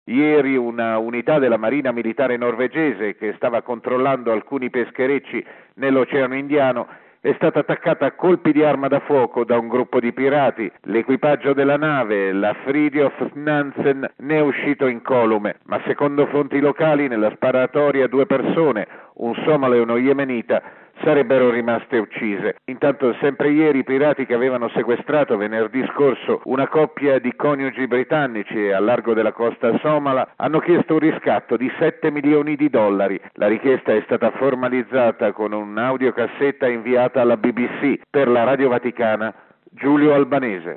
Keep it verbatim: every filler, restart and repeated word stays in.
Ieri una unità della Marina Militare norvegese che stava controllando alcuni pescherecci nell'Oceano Indiano è stata attaccata a colpi di arma da fuoco da un gruppo di pirati. L'equipaggio della nave, la Fridtjof Nansen, ne è uscito incolume, ma secondo fonti locali nella sparatoria due persone, un somalo e uno yemenita, sarebbero rimaste uccise. Intanto sempre ieri i pirati che avevano sequestrato venerdì scorso una coppia di coniugi britannici al largo della costa somala hanno chiesto un riscatto di sette milioni di dollari. La richiesta è stata formalizzata con un'audiocassetta inviata alla B B C. Per la Radio Vaticana, Giulio Albanese.